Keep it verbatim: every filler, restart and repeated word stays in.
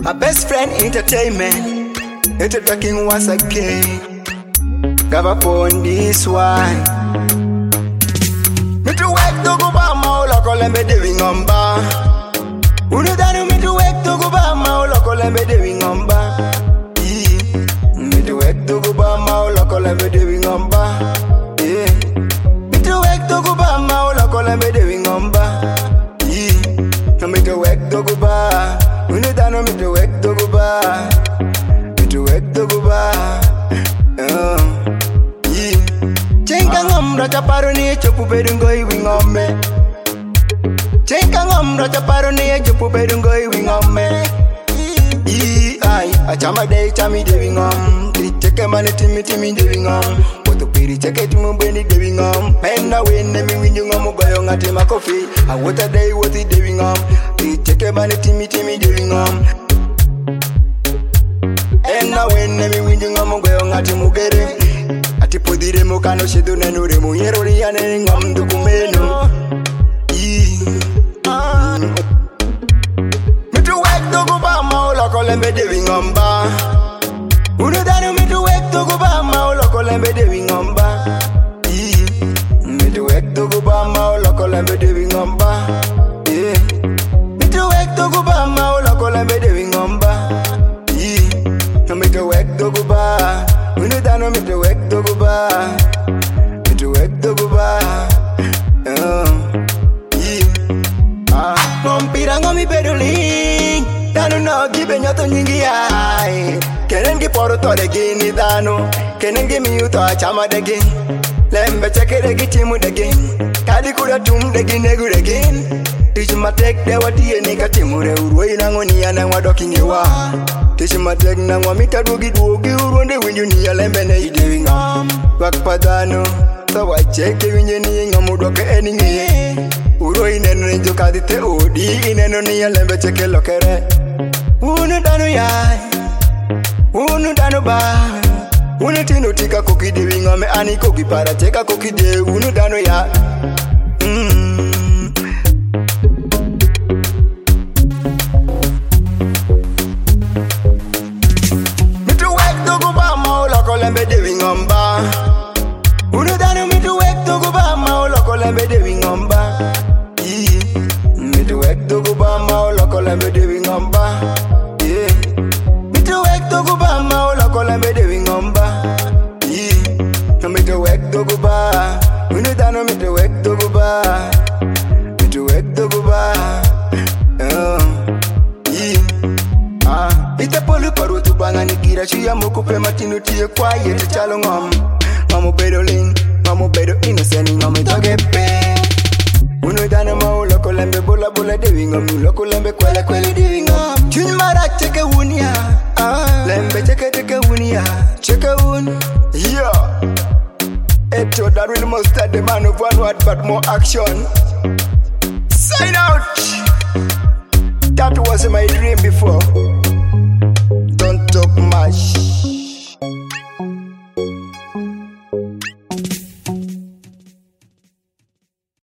My best friend entertainment, it's talking once again. Grab up on this one. Me to work to go back, my local and be doing on bar. Who know that me to work to go back, my local and be doing on bar. Me to work to go back, my local and be doing on bar. Yeah. Me to work to go back, my local and be doing on bar. Yeah. Me to work to go back. Who know that me to work to go back. Me to work to go back. Uh. Chenka ngomra chaparo ni chopu bedungo iwingome. Chenka ngomra chaparo ni chopu bedungo iwingome. I ai achama day chami de wingom. Tri cheke mane timi timi de wingom. Poto piri cheke timu bendi de wingom. Penda wene mi winjungom goyo ngati makofi. A water day woti de wingom. Tri cheke mane timi timi de wingom. Enda wene mi winjungom goyo ngati mugere. Ati podire mo kano shedo nenure mo yero riane ngam dokumeno. Me to work to go ba ma loko lembe de wingomba. Uno dano me to work to go ba ma loko lembe de wingomba. Me to work to go ba ma loko lembe de wingomba. Me to work to go ba ma loko lembe de wingomba. Me to work to go ba. Uno dano me to work to go ba. Me to work to go ba. Mompirango mi peduli. Dano no gibe nyoto nyingi ai. Kenen gi poro to de gini dano. Kenen gi mi uto achama de gin. Lembe cheke de gi timu de gin. Kadi kuda tum de gin egu de gin. Tish ma tek de wati eni ka timu re uroi nango ni ana wadoki ngewa. Tish ma tek nango mita dugi dugi uronde winju ni ya lembe ne ide wingam. Wak padano. So wa cheke winje ni ngamu doke eni nge. Uroi neno ni joka di te odi. Ineno ni ya lembe cheke lokere. Unu dano ya. Unu dano ba. Unu tino tika koki de wingame ani koki para cheka koki de unu dano ya. Mm. Me to work to go ba ma loko lembe de wingomba. Unu dano me to work to go ba ma loko lembe de wingomba. Me to work to go ba ma loko lembe de wingomba. Yeah. Me to work to go ba ma loko lembe de wingomba. Yeah. Me to work to go ba. Unu dano me to work to go ba. Me to work to go ba. Uh. Yeah. Ah. Ite polu paru tu banga ni kira shia moku pe matinu tie kwa yete chalo ngom. Mamu bedo ling, mamu bedo innocent, mamu toge pe. Uno dana mau loko lembe bola bola de wingom, loko lembe kwele kwele de wingom. Chun mara cheke wunia, ah. Lembe cheke cheke wunia, cheke wun. Yeah. Eto that really must start the man of one word but more action. Sign out. That was my dream before. Don't talk much.